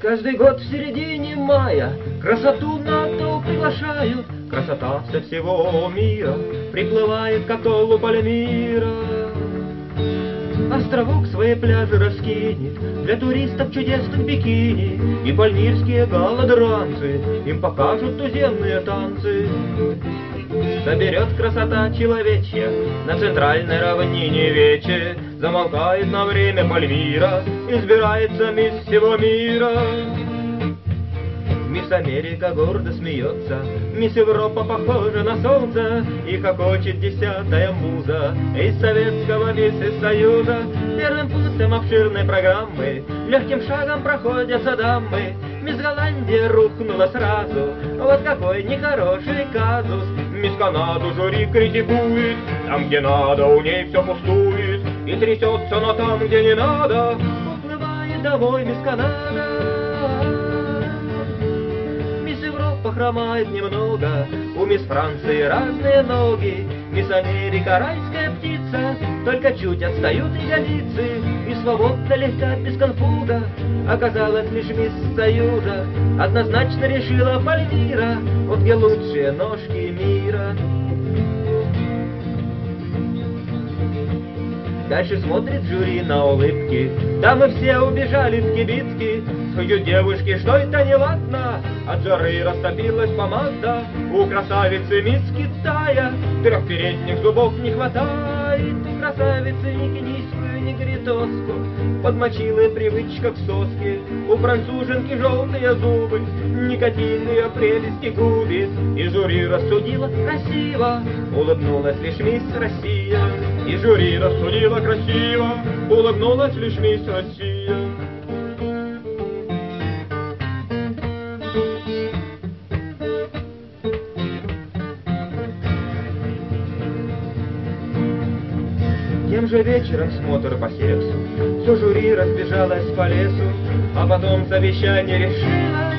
Каждый год в середине мая красоту на то приглашают. Красота со всего мира приплывает к атоллу Пальмира. Островок свои пляжи раскинет для туристов чудесных бикини, и пальмирские голодранцы им покажут туземные танцы. Соберет красота человечья на центральной равнине вече, замолкает на время Пальмира, избирается мисс всего мира. Мисс Америка гордо смеется, мисс Европа похожа на солнце, и хохочет 10-я муза из Советского мисс Союза. Первым пунктом обширной программы легким шагом проходятся дамы. Мисс Голландия рухнула сразу, вот какой нехороший казус. Мисс Канаду жюри критикует, там где надо у ней все пустует, и трясется, но там где не надо уплывает домой мисс Канада. Хромает немного, у мисс Франции разные ноги, мисс Америка райская птица, только чуть отстают ягодицы, и свободно легка без конфуза оказалась лишь мисс Союза. Однозначно решила Пальмира, вот где лучшие ножки мира. Дальше смотрит жюри на улыбки, да мы все убежали в кибитки. Суют девушки, что это неладно, от жары растопилась помада. У красавицы мисс Китая 3 передних зубов не хватает. И красавицы ни кенийскую, ни гритоску подмочила привычка к соске. У француженки желтые зубы, никотинные прелести губит. И жюри рассудила красиво, улыбнулась лишь мисс Россия. И жюри рассудила красиво, улыбнулась лишь мисс Россия. Тем же вечером смотр по сексу, все жюри разбежалось по лесу, а потом совещание решило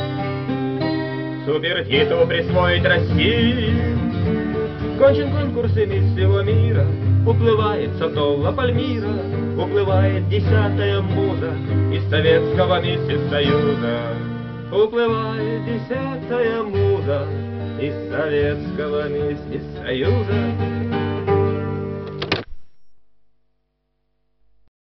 супертитул присвоить России. Кончен конкурс и мисс всего мира, уплывает с атолла Пальмира, уплывает 10-я муза из Советского мисс Союза. Уплывает 10-я муза из Советского мисс Союза.